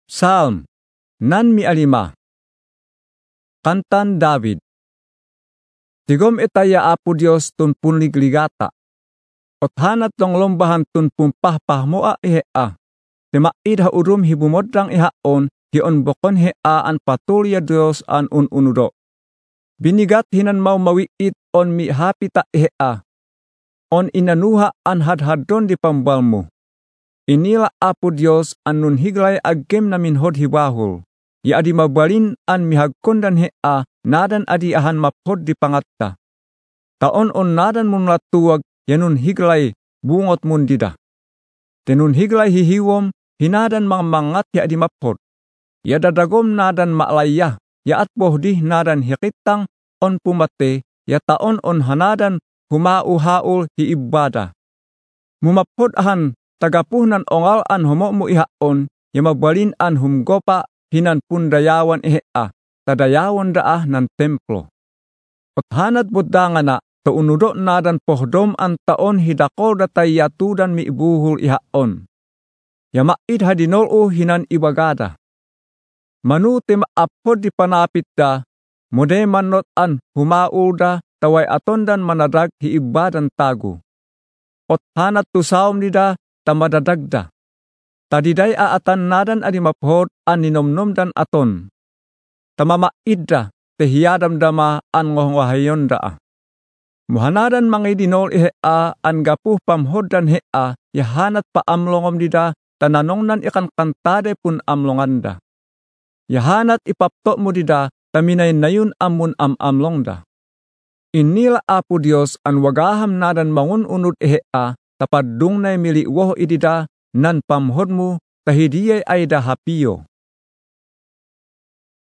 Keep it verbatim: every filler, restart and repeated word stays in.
Psalm nan mi alima. Kantan David. Tigom etaya Apo Dios tun punligligata. Othanat long lombahan tun pumpahpah moa ihea. Timaid ha urum hibumodrang ihaon hion bokon hea an patulya Dios an ununudo. Binigat hinan mau mawiit on mi hapita ihea. On inanuha an hadhadon di pambalmo. Inilah Apo Dios an nun higlay agem namin hod hibahul. Ya adi mabalin an mihagkondan hea nadan adi ahan maphod di pangatta. Taon on nadan mun latuwag yanun higlay bungot mun dida. Tenun higlay hihiwom hinadan mga mangat ya adi maphod. Ya dadagom nadan maalaya ya at bohdih nadan hikitang on pumate ya taon on hanadan humauhaul hiibada. Mumaphod ahan tagapuhnan ongal an homo mo ihaon ya mabalin an humgopa hinan pundayawan ihea tadayawan daah nan templo. Othanat budangan na taunudo nadan pohdom an taon hidakol datay yatudan mi ibuhul ihaon. Ya maid hadinolo hinan ibagada. Manu te maapod di panapit da mode manot an humaulda taway atondan manadag hiibadan tagu. Othanat tusawm nida tamadadagda. Tadiday aatan nadan adi maphod an ninomnomdan aton. Tamamaidda tehiyadam dama an ngohwahayon daa. Muhanadan mangidinol ihea an gapuh pamhoddan hea yahanat pa amlongom dida tananongnan ikan kantade pun amlonganda. Yahanat ipapto mo dida taminay nayun amun am amlongda. Inila Apo Dios an wagaham nadan mangun unod ihea tapadung na mili woh idida nan pamhod mo tahidiyay ay da hapiyo.